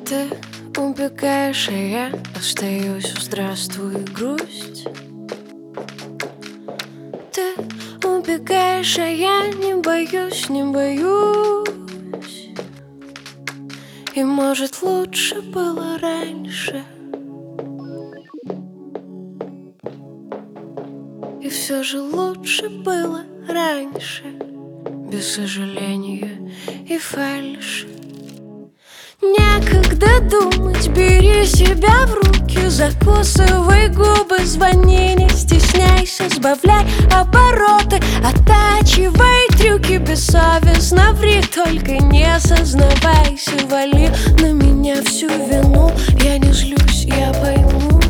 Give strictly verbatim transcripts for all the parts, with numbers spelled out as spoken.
Ты убегаешь, а я остаюсь. Здравствуй, грусть. Ты убегаешь, а я не боюсь, не боюсь. И может лучше было раньше. И все же лучше было раньше. Без сожаления и фальши. Некогда думать, бери себя в руки. Закусывай губы, звони, не стесняйся. Сбавляй обороты, оттачивай трюки. Бессовестно ври, только не сознавайся. Вали на меня всю вину. Я не злюсь, я пойму.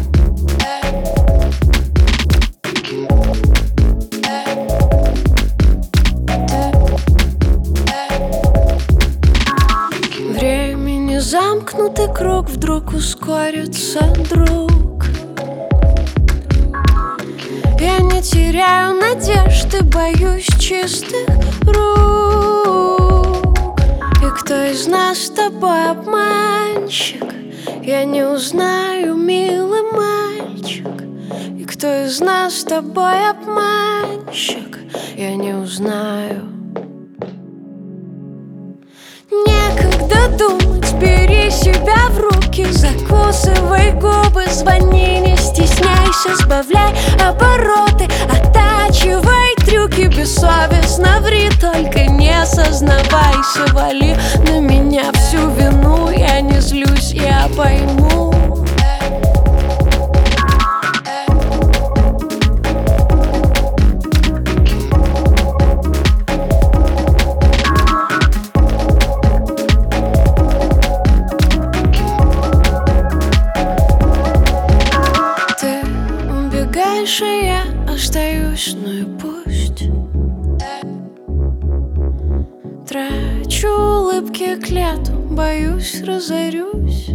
Замкнутый круг вдруг ускорится, друг. Я не теряю надежды, боюсь чистых рук. И кто из нас с тобой обманщик? Я не узнаю, милый мальчик. И кто из нас с тобой обманщик? Я не узнаю. Некогда думать, бери себя в руки. Закусывай губы, звони, не стесняйся. Сбавляй обороты, оттачивай трюки. Бессовестно ври, только не сознавайся. Вали на меня всю вину. Я не злюсь, я пойму. Дальше я остаюсь, ну и пусть. Трачу улыбки, клятву, боюсь, разорюсь.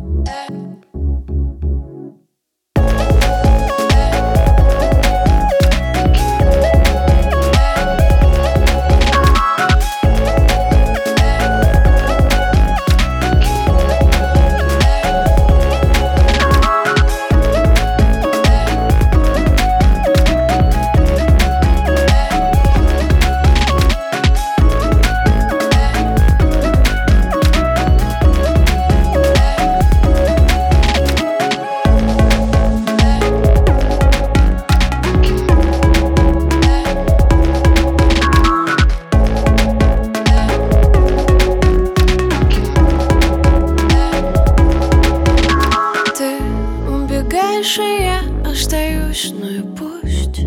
Дальше я остаюсь, ну и пусть.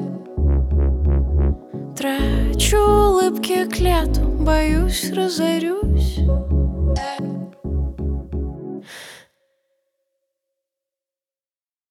Трачу улыбки, клятву, боюсь, разорюсь.